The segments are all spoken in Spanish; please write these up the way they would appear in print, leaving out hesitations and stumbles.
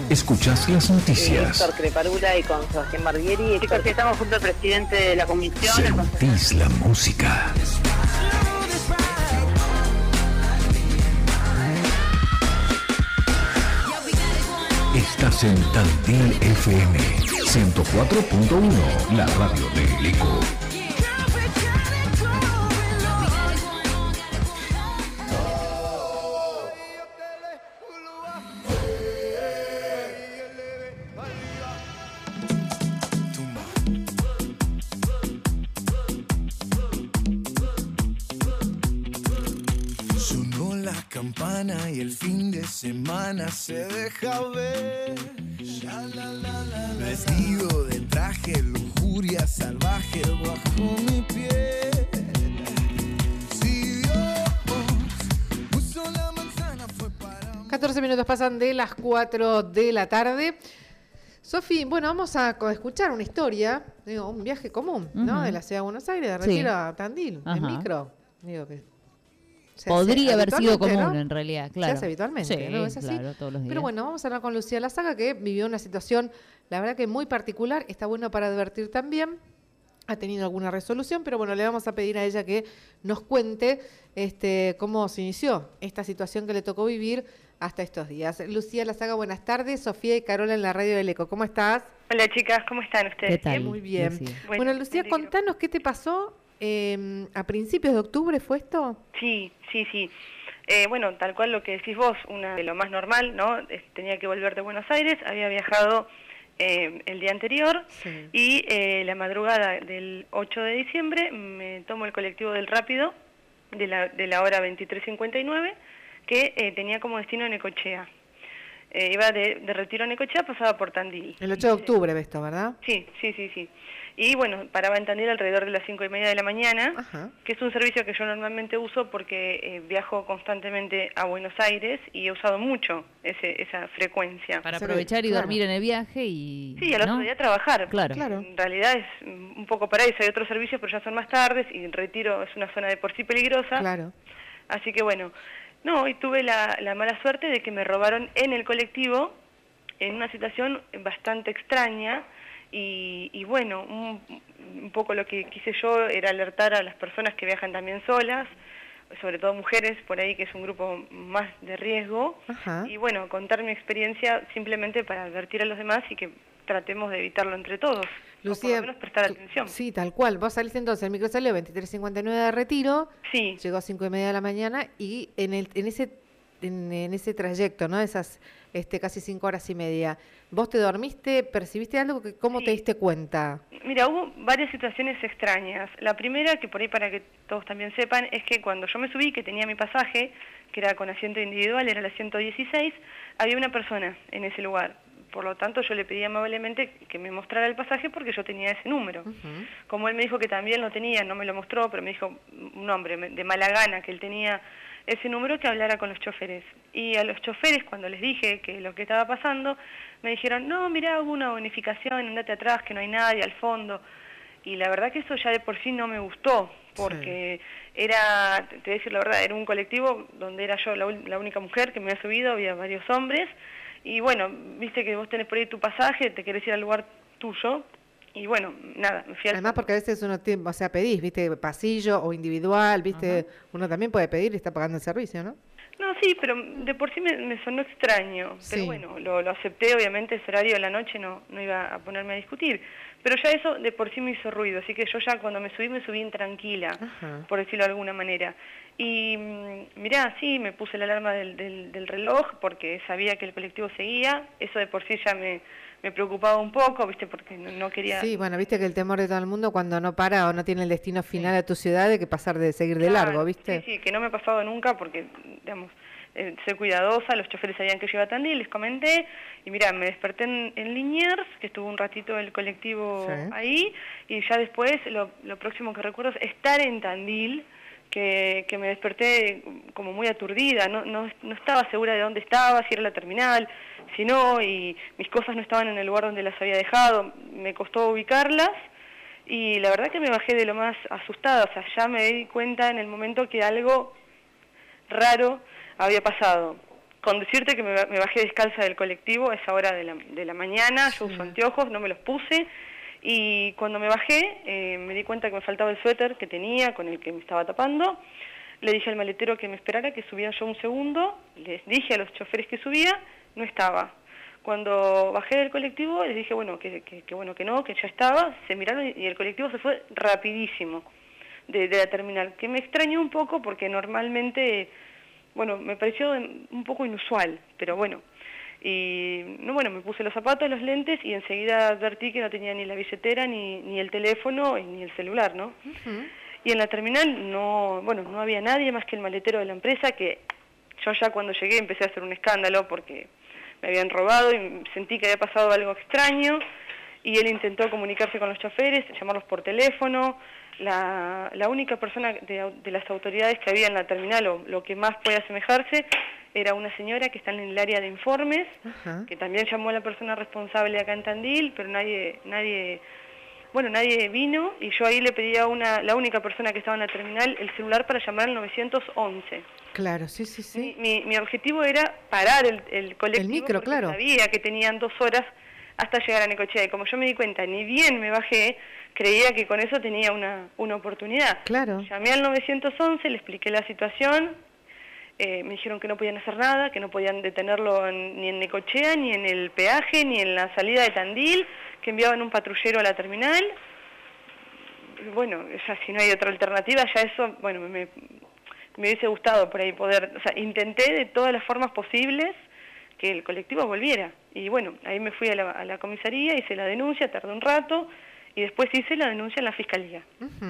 Escuchás las noticias. Víctor Creparula y con Sebastián Barbieri. Chicos, estamos junto al presidente de la comisión. Sentís la música. Estás en Tandil FM 104.1, la radio del Eco. Campana y el fin de semana se deja ver. Vestido de traje, lujuria salvaje bajo mi piel. Si Dios puso la manzana fue para mí. 14 minutos pasan de las 4 de la tarde. Sofi, bueno, vamos a escuchar una historia, digo, un viaje común, ¿no? De la ciudad de Buenos Aires, de Retiro a Tandil, en micro. Digo que podría haber sido común, ¿no? En realidad, claro. Se hace habitualmente, sí, ¿no? Es así. Claro, todos los días. Pero bueno, vamos a hablar con Lucía Lazaga, que vivió una situación, la verdad que muy particular. Está bueno para advertir también. Ha tenido alguna resolución, pero bueno, le vamos a pedir a ella que nos cuente cómo se inició esta situación que le tocó vivir hasta estos días. Lucía Lazaga, buenas tardes. Sofía y Carola en la radio del Eco. ¿Cómo estás? Hola, chicas, ¿cómo están ustedes? ¿Qué tal? Muy bien. Lucía. Bueno, Lucía, contanos qué te pasó a principios de octubre, ¿fue esto? Sí. Bueno, tal cual lo que decís vos, una de lo más normal, ¿no? Tenía que volver de Buenos Aires, había viajado el día anterior y la madrugada del 8 de diciembre me tomo el colectivo del Rápido de la hora 23:59 que tenía como destino Necochea. Iba de Retiro a Necochea, pasaba por Tandil. El 8 de octubre, esto, ¿verdad? Sí. Y bueno, paraba en Tandil alrededor de las 5:30 de la mañana, que es un servicio que yo normalmente uso porque viajo constantemente a Buenos Aires y he usado mucho esa frecuencia. Para aprovechar y dormir en el viaje y... Sí, al otro día trabajar. Claro. En realidad es un poco para eso, hay otros servicios, pero ya son más tardes y Retiro es una zona de por sí peligrosa. Claro. Así que bueno, no, y tuve la mala suerte de que me robaron en el colectivo en una situación bastante extraña. Y bueno, un poco lo que quise yo era alertar a las personas que viajan también solas, sobre todo mujeres por ahí, que es un grupo más de riesgo, y bueno, contar mi experiencia simplemente para advertir a los demás y que tratemos de evitarlo entre todos, Lucía, o por lo menos prestar atención. Sí, tal cual. Vos saliste entonces, el micro salió 23:59 de Retiro, llegó a 5:30 de la mañana y en ese trayecto, ¿no? Esas casi 5 horas y media, ¿vos te dormiste? ¿Percibiste algo? ¿Cómo te diste cuenta? Mira, hubo varias situaciones extrañas. La primera, que por ahí para que todos también sepan, es que cuando yo me subí, que tenía mi pasaje, que era con asiento individual, era el asiento 16, había una persona en ese lugar. Por lo tanto, yo le pedí amablemente que me mostrara el pasaje porque yo tenía ese número. Como él me dijo que también lo tenía, no me lo mostró, pero me dijo un hombre de mala gana que él tenía ese número, que hablara con los choferes. Y a los choferes, cuando les dije que lo que estaba pasando, me dijeron, no, mirá, hubo una bonificación, andate atrás, que no hay nadie al fondo. Y la verdad que eso ya de por sí no me gustó, porque era, te voy a decir la verdad, era un colectivo donde era yo la única mujer que me había subido, había varios hombres, y bueno, viste que vos tenés por ahí tu pasaje, te querés ir al lugar tuyo, y bueno, nada, me fui al... Además, porque a veces uno tiene, pedís, viste, pasillo o individual, viste, uno también puede pedir y está pagando el servicio, ¿no? No, sí, pero de por sí me sonó extraño, pero bueno, lo acepté, obviamente ese horario de la noche no iba a ponerme a discutir, pero ya eso de por sí me hizo ruido, así que yo ya cuando me subí intranquila, por decirlo de alguna manera. Y mirá, sí, me puse la alarma del reloj porque sabía que el colectivo seguía, eso de por sí ya me preocupaba un poco, viste, porque no quería... Sí, bueno, viste que el temor de todo el mundo cuando no para o no tiene el destino final a tu ciudad de que seguir de largo, viste. Sí, que no me ha pasado nunca porque, digamos, soy cuidadosa, los choferes sabían que yo iba a Tandil, les comenté, y mirá, me desperté en Liniers, que estuvo un ratito el colectivo ahí, y ya después lo próximo que recuerdo es estar en Tandil, que me desperté como muy aturdida, no estaba segura de dónde estaba, si era la terminal, si no, y mis cosas no estaban en el lugar donde las había dejado, me costó ubicarlas, y la verdad que me bajé de lo más asustada, o sea, ya me di cuenta en el momento que algo raro había pasado. Con decirte que me bajé descalza del colectivo a esa hora de la mañana, yo uso anteojos, no me los puse, y cuando me bajé me di cuenta que me faltaba el suéter que tenía, con el que me estaba tapando. Le dije al maletero que me esperara, que subía yo un segundo, les dije a los choferes que subía, no estaba. Cuando bajé del colectivo les dije, bueno, que no, que ya estaba, se miraron y el colectivo se fue rapidísimo de la terminal, que me extrañó un poco porque normalmente, bueno, me pareció un poco inusual, pero bueno. Y no, bueno, me puse los zapatos, los lentes y enseguida advertí que no tenía ni la billetera, ni el teléfono, ni el celular, ¿no? Y en la terminal no había nadie más que el maletero de la empresa, que yo ya cuando llegué empecé a hacer un escándalo porque me habían robado y sentí que había pasado algo extraño, y él intentó comunicarse con los choferes, llamarlos por teléfono. La única persona de las autoridades que había en la terminal, o lo que más puede asemejarse, era una señora que está en el área de informes, que también llamó a la persona responsable acá en Tandil, pero nadie vino, y yo ahí le pedí a la única persona que estaba en la terminal el celular para llamar al 911. Claro, sí. Mi objetivo era parar el colectivo, el micro, porque claro. Sabía que tenían 2 horas hasta llegar a Necochea, y como yo me di cuenta, ni bien me bajé, creía que con eso tenía una oportunidad. Claro. Llamé al 911, le expliqué la situación, me dijeron que no podían hacer nada, que no podían detenerlo ni en Necochea, ni en el peaje, ni en la salida de Tandil, que enviaban un patrullero a la terminal. Bueno, ya si no hay otra alternativa, ya eso, bueno, me hubiese gustado por ahí poder, o sea, intenté de todas las formas posibles que el colectivo volviera. Y bueno, ahí me fui a la comisaría, hice la denuncia, tardé un rato, y después hice la denuncia en la fiscalía.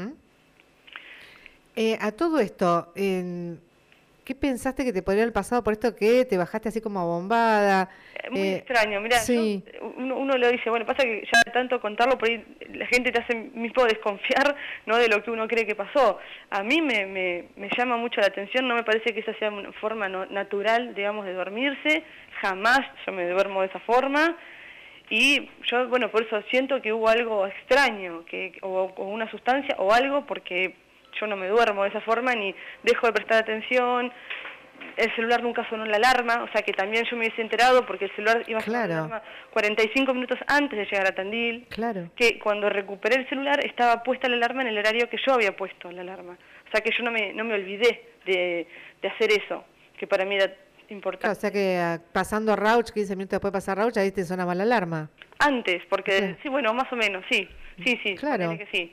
A todo esto, ¿qué pensaste que te podría haber pasado por esto que te bajaste así como bombada? Muy extraño, mirá, sí. uno lo dice, bueno, pasa que ya de tanto contarlo, por ahí la gente te hace mismo desconfiar, ¿no?, de lo que uno cree que pasó. A mí me llama mucho la atención, no me parece que esa sea una forma natural, digamos, de dormirse, jamás yo me duermo de esa forma, y yo, bueno, por eso siento que hubo algo extraño, o una sustancia o algo, porque yo no me duermo de esa forma, ni dejo de prestar atención. El celular nunca sonó la alarma, o sea que también yo me hubiese enterado porque el celular iba a sonar la alarma 45 minutos antes de llegar a Tandil. Claro. Que cuando recuperé el celular estaba puesta la alarma en el horario que yo había puesto la alarma. O sea que yo no me olvidé de hacer eso, que para mí era importante. Claro, o sea que pasando a Rauch, 15 minutos después de pasar a Rauch, ahí te sonaba la alarma. Antes, porque sí, bueno, más o menos, sí. Claro. Que sí.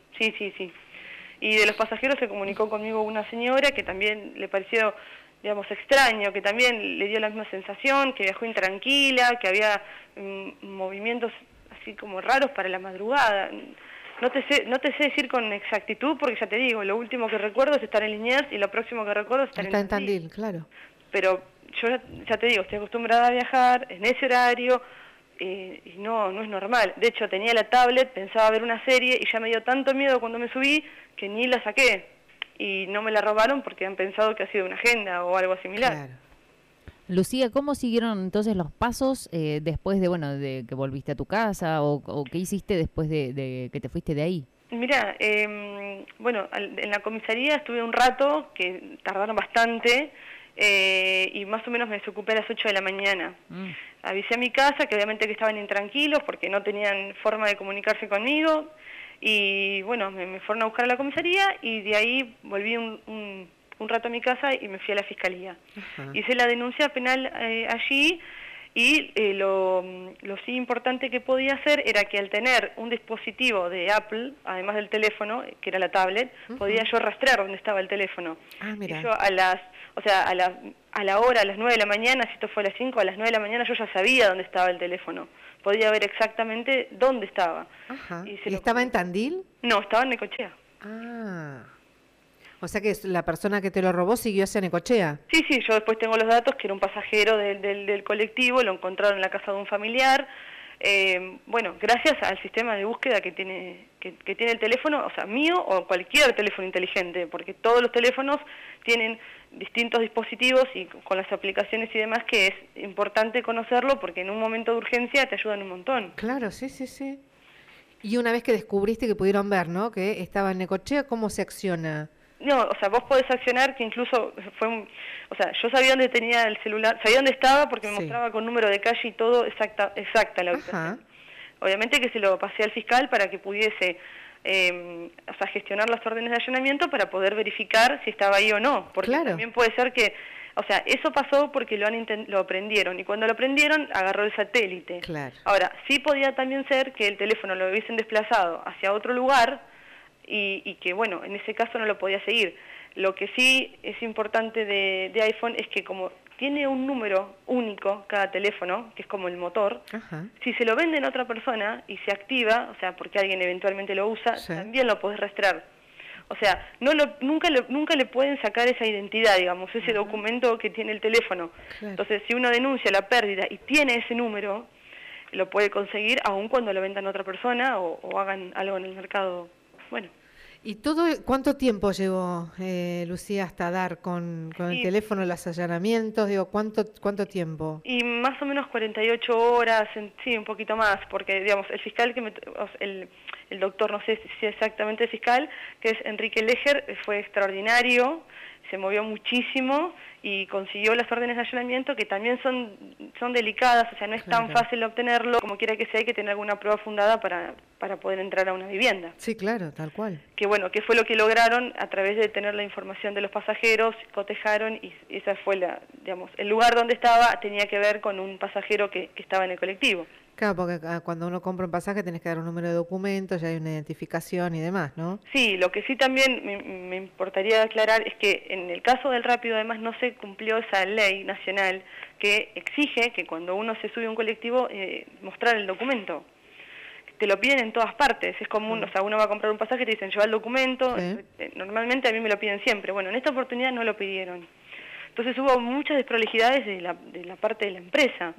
Y de los pasajeros se comunicó conmigo una señora que también le pareció, digamos, extraño, que también le dio la misma sensación, que viajó intranquila, que había movimientos así como raros para la madrugada. No te sé decir con exactitud, porque ya te digo, lo último que recuerdo es estar en Liniers y lo próximo que recuerdo es estar en Tandil. Claro. Pero yo ya te digo, estoy acostumbrada a viajar en ese horario, y no es normal. De hecho, tenía la tablet, pensaba ver una serie y ya me dio tanto miedo cuando me subí que ni la saqué. Y no me la robaron porque han pensado que ha sido una agenda o algo similar. Claro. Lucía, ¿cómo siguieron entonces los pasos después de que volviste a tu casa o qué hiciste después de que te fuiste de ahí? Mirá, bueno, en la comisaría estuve un rato, que tardaron bastante, y más o menos me desocupé a las 8 de la mañana. Avisé a mi casa que obviamente que estaban intranquilos porque no tenían forma de comunicarse conmigo, y bueno, me fueron a buscar a la comisaría y de ahí volví un rato a mi casa y me fui a la fiscalía. Hice la denuncia penal allí, y lo sí importante que podía hacer era que al tener un dispositivo de Apple, además del teléfono, que era la tablet, podía yo rastrear dónde estaba el teléfono. Mira. Y yo a la hora, a las 9 de la mañana, si esto fue a las 5, a las 9 de la mañana yo ya sabía dónde estaba el teléfono. Podía ver exactamente dónde estaba. ¿Y estaba en Tandil? No, estaba en Necochea. O sea que la persona que te lo robó siguió hacia Necochea. Sí, yo después tengo los datos, que era un pasajero del colectivo, lo encontraron en la casa de un familiar. Bueno, gracias al sistema de búsqueda que tiene el teléfono, o sea, mío o cualquier teléfono inteligente, porque todos los teléfonos tienen distintos dispositivos y con las aplicaciones y demás, que es importante conocerlo porque en un momento de urgencia te ayudan un montón. Claro, sí. Y una vez que descubriste que pudieron ver, ¿no?, que estaba en Necochea, ¿cómo se acciona? No, o sea, vos podés accionar, que incluso o sea, yo sabía dónde tenía el celular, sabía dónde estaba porque me Sí. mostraba con número de calle y todo exacta la ubicación. Ajá. Obviamente que se lo pasé al fiscal para que pudiese o sea, gestionar las órdenes de allanamiento para poder verificar si estaba ahí o no, porque Claro. también puede ser que, o sea, eso pasó porque lo prendieron, y cuando lo prendieron agarró el satélite. Claro. Ahora, sí podía también ser que el teléfono lo hubiesen desplazado hacia otro lugar y que, bueno, en ese caso no lo podía seguir. Lo que sí es importante de iPhone es que como tiene un número único cada teléfono, que es como el motor, Ajá. si se lo venden a otra persona y se activa, o sea, porque alguien eventualmente lo usa, Sí. también lo podés rastrear. O sea, nunca le pueden sacar esa identidad, digamos, ese documento que tiene el teléfono. Claro. Entonces, si uno denuncia la pérdida y tiene ese número, lo puede conseguir aun cuando lo vendan a otra persona o hagan algo en el mercado. Bueno, ¿Y cuánto tiempo llevó, Lucía, hasta dar con el Sí. teléfono los allanamientos? Digo, ¿cuánto tiempo? y más o menos 48 horas, sí, un poquito más, porque, digamos, el fiscal el doctor, no sé si exactamente el fiscal, que es Enrique Leger, fue extraordinario, se movió muchísimo y consiguió las órdenes de allanamiento, que también son delicadas, o sea, no es tan Claro. fácil obtenerlo, como quiera que sea, hay que tener alguna prueba fundada para poder entrar a una vivienda. Sí, claro, tal cual. Que bueno, que fue lo que lograron a través de tener la información de los pasajeros, cotejaron y esa fue digamos, el lugar donde estaba tenía que ver con un pasajero que estaba en el colectivo. Claro, porque cuando uno compra un pasaje tenés que dar un número de documento, ya hay una identificación y demás, ¿no? Sí, lo que sí también me importaría aclarar es que en el caso del Rápido además no se cumplió esa ley nacional que exige que cuando uno se sube a un colectivo mostrar el documento. Te lo piden en todas partes, es común, o sea, uno va a comprar un pasaje y te dicen lleva el documento, Sí. Normalmente a mí me lo piden siempre, bueno, en esta oportunidad no lo pidieron. Entonces hubo muchas desprolijidades de la parte de la empresa.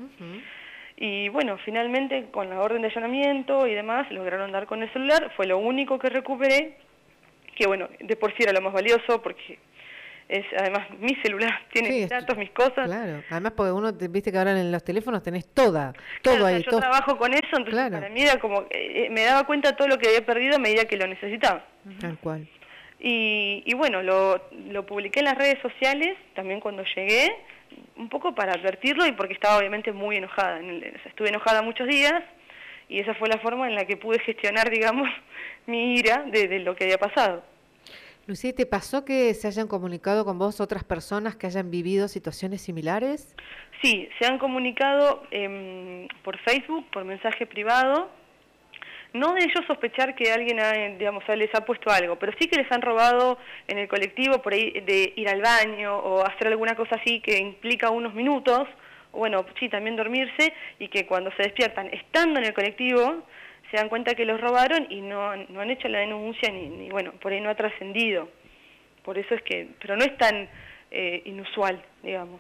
Y bueno, finalmente con la orden de allanamiento y demás lograron dar con el celular, fue lo único que recuperé, que bueno, de por sí era lo más valioso porque es además mi celular, tiene Sí, mis datos, mis cosas. Claro, además porque viste que ahora en los teléfonos tenés todo Claro, todo o sea, ahí. yo todo. trabajo con eso, entonces Claro. para mí era como, me daba cuenta de todo lo que había perdido a medida que lo necesitaba. Tal cual. Y bueno, lo publiqué en las redes sociales, también cuando llegué, un poco para advertirlo y porque estaba obviamente muy enojada. O sea, estuve enojada muchos días y esa fue la forma en la que pude gestionar, digamos, mi ira de lo que había pasado. Lucía, ¿te pasó que se hayan comunicado con vos otras personas que hayan vivido situaciones similares? Sí, se han comunicado por Facebook, por mensaje privado. No de ellos sospechar que alguien digamos, les ha puesto algo, pero sí que les han robado en el colectivo por ahí de ir al baño o hacer alguna cosa así que implica unos minutos, o bueno, sí, también dormirse, y que cuando se despiertan estando en el colectivo se dan cuenta que los robaron y no han hecho la denuncia ni bueno, por ahí no ha trascendido. Por eso es que, pero no es tan inusual, digamos.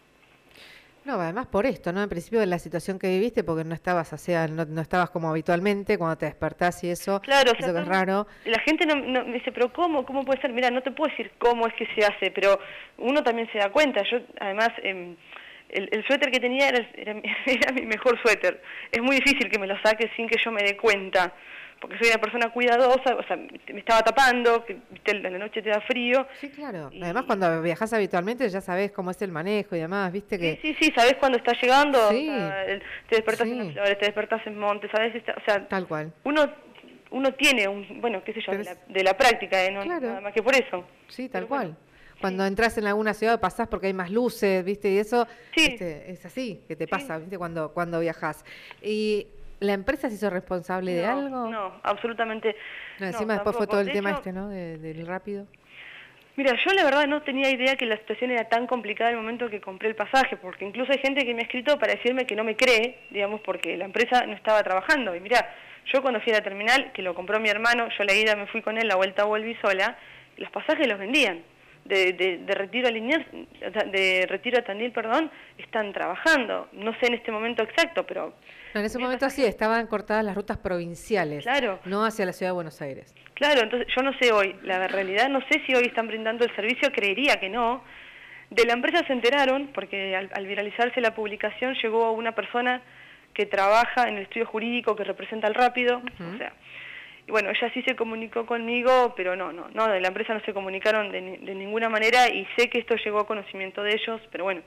No, además por esto, ¿no? En principio de la situación que viviste, porque no estabas, o sea, no estabas como habitualmente cuando te despertás y eso, Claro, o eso sea, que es raro. La gente no me dice, pero ¿cómo puede ser? Mira, no te puedo decir cómo es que se hace, pero uno también se da cuenta. Yo, además, el suéter que tenía era mi mejor suéter. Es muy difícil que me lo saque sin que yo me dé cuenta, porque soy una persona cuidadosa, o sea, me estaba tapando, que en la noche te da frío. Sí, claro. Y- Además, cuando viajás habitualmente ya sabés cómo es el manejo y demás, viste que... Sí, sabés cuándo está llegando, Sí. o sea, te despertás Sí. en las flores, te despertás en monte, ¿sabes? O sea, Tal cual. uno tiene bueno, qué sé yo, Pero de la práctica, no Claro. nada más que por eso. Sí, tal Pero cual. bueno, Cuando entras en alguna ciudad pasás porque hay más luces, ¿viste? Y eso Sí. es así que te pasa, ¿viste? Cuando viajás. ¿Y la empresa se hizo responsable de algo? No, absolutamente. No, encima después fue tampoco. todo el De tema hecho, ¿no? Del rápido. Mira, yo la verdad no tenía idea que la situación era tan complicada el momento que compré el pasaje, porque incluso hay gente que me ha escrito para decirme que no me cree, digamos, porque la empresa no estaba trabajando. Y mira, yo cuando fui a la terminal, que lo compró mi hermano, yo la ida me fui con él, la vuelta volví sola, los pasajes los vendían. De Retiro a Liniers, de Retiro a Tandil, perdón, están trabajando. No sé en este momento exacto, pero... No, en ese Había momento sí, pasajes- estaban cortadas las rutas provinciales, Claro. no hacia la ciudad de Buenos Aires. Claro, entonces yo no sé hoy, la realidad no sé si hoy están brindando el servicio, creería que no. De la empresa se enteraron, porque al viralizarse la publicación llegó una persona que trabaja en el estudio jurídico que representa al Rápido, o sea, Y bueno, ella sí se comunicó conmigo, pero no, de la empresa no se comunicaron de ninguna manera, y sé que esto llegó a conocimiento de ellos, pero bueno,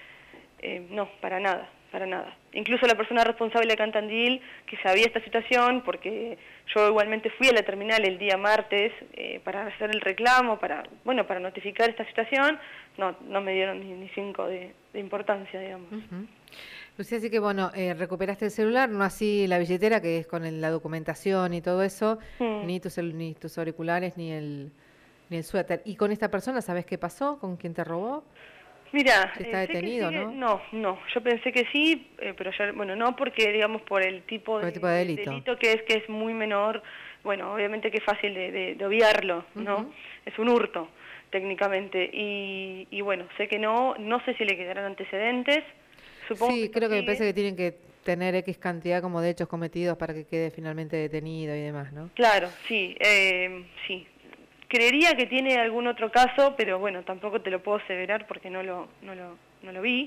no, para nada. Incluso la persona responsable acá en Tandil, que sabía esta situación, porque yo igualmente fui a la terminal el día martes para hacer el reclamo, para notificar esta situación, no me dieron ni 5 de importancia, digamos. Lucía, así que bueno, recuperaste el celular, no así la billetera, que es con la documentación y todo eso, ni tus auriculares, ni el suéter. ¿Y con esta persona sabes qué pasó? ¿Con quién te robó? Mira, está detenido, ¿no? No, yo pensé que sí, pero ya, no, porque digamos por el tipo de delito que es muy menor, bueno, obviamente que es fácil de obviarlo, ¿no? Es un hurto, técnicamente, y bueno, sé que no sé si le quedarán antecedentes, supongo sí, creo que me parece que tienen que tener X cantidad como de hechos cometidos para que quede finalmente detenido y demás, ¿no? Claro, sí, sí. Creería que tiene algún otro caso, pero bueno, tampoco te lo puedo aseverar porque no lo vi.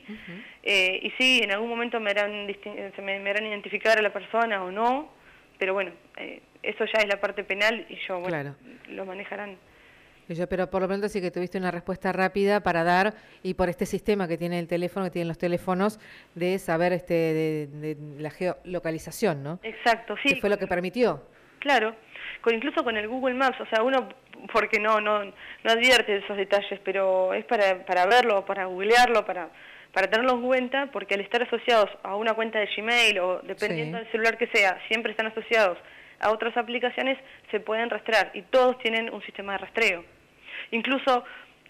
Y sí, en algún momento me harán identificar a la persona o no, pero bueno, eso ya es la parte penal y yo, bueno, lo manejarán. Pero por lo menos sí que tuviste una respuesta rápida para dar, y por este sistema que tiene el teléfono, que tienen los teléfonos, de saber de la geolocalización, ¿no? Exacto, sí. ¿Qué fue lo que permitió? Claro, incluso con el Google Maps, o sea, uno, porque no advierte esos detalles, pero es para verlo, para googlearlo, para tenerlo en cuenta, porque al estar asociados a una cuenta de Gmail o dependiendo del celular que sea, siempre están asociados a otras aplicaciones, se pueden rastrear y todos tienen un sistema de rastreo. Incluso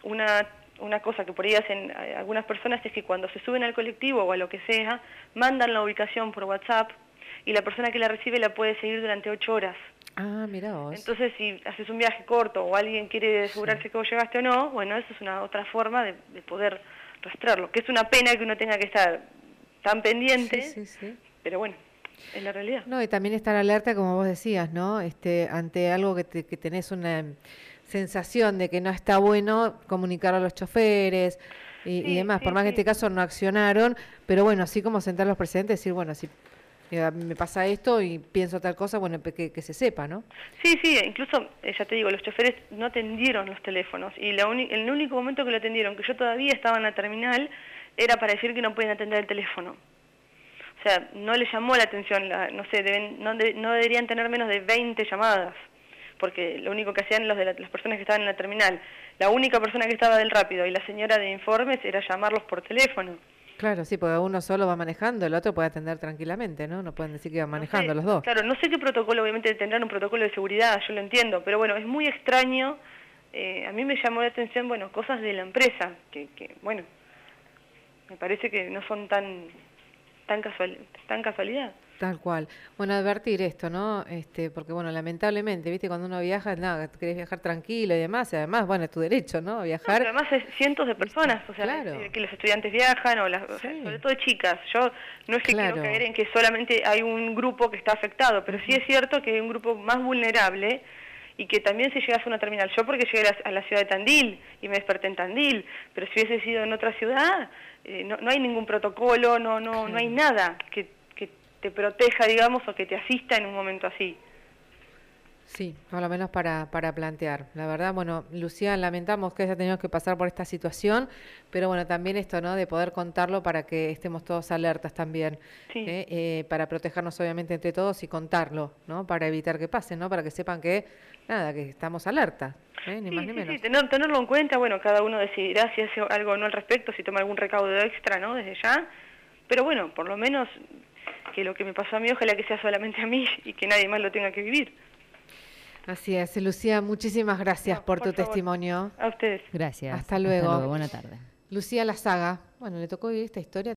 una cosa que por ahí hacen algunas personas es que cuando se suben al colectivo o a lo que sea, mandan la ubicación por WhatsApp y la persona que la recibe la puede seguir durante 8 horas. Ah, mira vos. Entonces, si haces un viaje corto o alguien quiere asegurarse que vos llegaste o no, bueno, eso es una otra forma de poder rastrearlo, que es una pena que uno tenga que estar tan pendiente, pero bueno, es la realidad. No, y también estar alerta, como vos decías, ¿no? Ante algo que tenés una sensación de que no está bueno, comunicar a los choferes y demás. Por más que en este caso no accionaron, pero bueno, así como sentar los precedentes, decir, bueno, si me pasa esto y pienso tal cosa, bueno, que se sepa, ¿no? Sí, incluso, ya te digo, los choferes no atendieron los teléfonos y el único momento que lo atendieron, que yo todavía estaba en la terminal, era para decir que no pueden atender el teléfono. O sea, no les llamó la atención, no sé, no deberían tener menos de 20 llamadas, porque lo único que hacían las personas que estaban en la terminal, la única persona que estaba del rápido y la señora de informes era llamarlos por teléfono. Claro, sí, porque uno solo va manejando, el otro puede atender tranquilamente, ¿no? No pueden decir que van manejando los dos. Claro, no sé qué protocolo, obviamente tendrán un protocolo de seguridad, yo lo entiendo, pero bueno, es muy extraño. A mí me llamó la atención, bueno, cosas de la empresa, que bueno, me parece que no son tan casualidad. Tal cual. Bueno, advertir esto, ¿no? Porque bueno, lamentablemente, viste, cuando uno viaja, nada, querés viajar tranquilo y demás, y además, bueno, es tu derecho, ¿no? Viajar. Pero además es cientos de personas, o sea, que los estudiantes viajan, o sea, sobre todo chicas. Yo no es que quiero caer en que solamente hay un grupo que está afectado, pero sí es cierto que hay un grupo más vulnerable y que también si llegas a una terminal, yo porque llegué a la ciudad de Tandil y me desperté en Tandil, pero si hubiese sido en otra ciudad, no hay ningún protocolo, no hay nada que te proteja, digamos, o que te asista en un momento así. Sí, por lo menos para plantear. La verdad, bueno, Lucía, lamentamos que haya tenido que pasar por esta situación, pero bueno, también esto, ¿no? De poder contarlo para que estemos todos alertas también, para protegernos obviamente entre todos y contarlo, ¿no? Para evitar que pase, ¿no? Para que sepan que, nada, que estamos alerta, ni más ni menos. Sí, tenerlo en cuenta, bueno, cada uno decidirá si hace algo o no al respecto, si toma algún recaudo extra, ¿no? Desde ya, pero bueno, por lo menos que lo que me pasó a mí, ojalá que sea solamente a mí y que nadie más lo tenga que vivir. Así es, Lucía, muchísimas gracias por tu testimonio. A ustedes. Gracias. Hasta luego. Buena tarde. Lucía Lazaga, bueno, le tocó vivir esta historia.